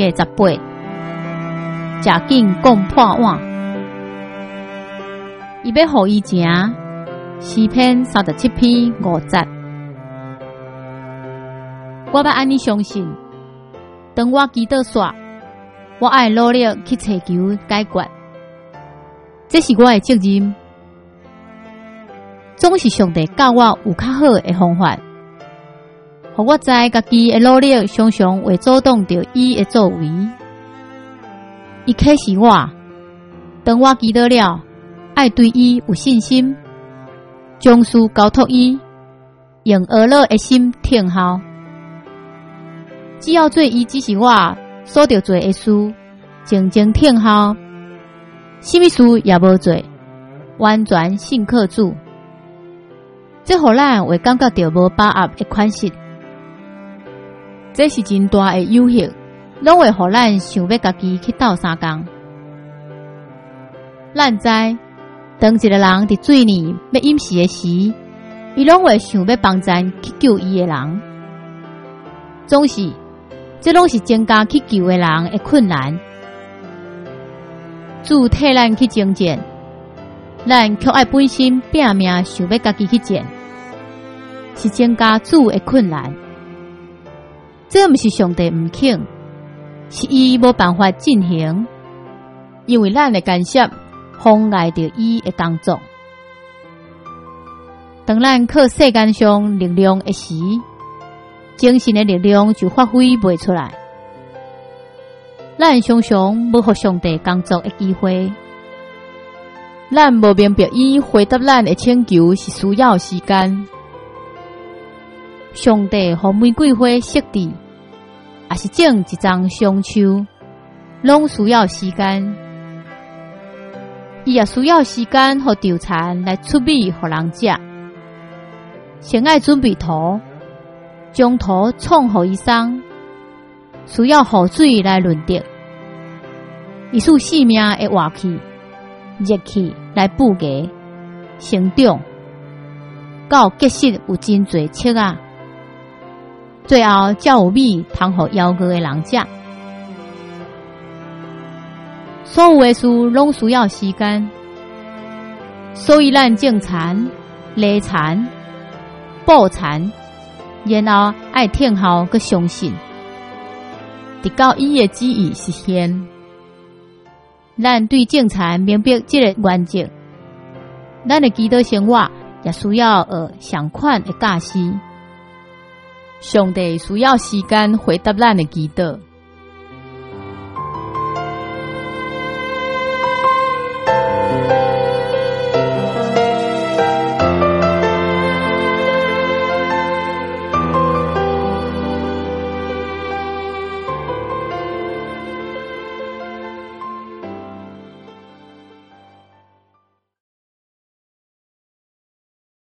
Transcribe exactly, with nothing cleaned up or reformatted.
十八，食紧讲破碗。伊要互伊食诗篇三十七篇五节。我要安尼相信，当我祈祷煞，我爱努力去寻求解决，这是我的责任。总是上帝教我有较好的方法，互我知家己的努力常常会阻挡着伊的作为。伊启示我，当我祈祷了，爱对伊有信心，将事交托伊，用恶乐的心听候。只要做伊指示我所着做的事，静静听候，什么事也无做，完全信靠主。这互咱会感觉到无把握的款式，这是真大的诱惑，拢会互咱想要家己去斗相共。咱知，当一个人伫水里要饮食的时，伊拢会想要帮咱去救伊的人，总是，这拢是增加去救的人的困难。主替咱去征战，咱却爱本身拼命想要家己去战，是增加主的困难。这不是上帝不肯，是伊无办法进行，因为咱的干涉妨碍着伊的工作。当咱靠世间上力量的时，精神的力量就发挥袂出来。咱常常无互上帝工作的机会，咱无明白伊回答咱的请求是需要时间。上帝互玫瑰花设置，也是种一丛香树，拢需要时间。伊也需要时间互稻田来出米互人食。先爱准备土，将土创互伊生，需要雨水来润泽。伊使生命的活气、热气来布芽、生长，到结实有真侪册啊。最后才有米通互枵饿的人食。所有的事拢需要时间，所以咱种田、犁田、播田，然后爱听候佮相信，直到伊的旨意实现。咱对种田明白这个原则，咱的祈祷生活也需要学相款的教示。上帝需要时间回答咱的祈祷。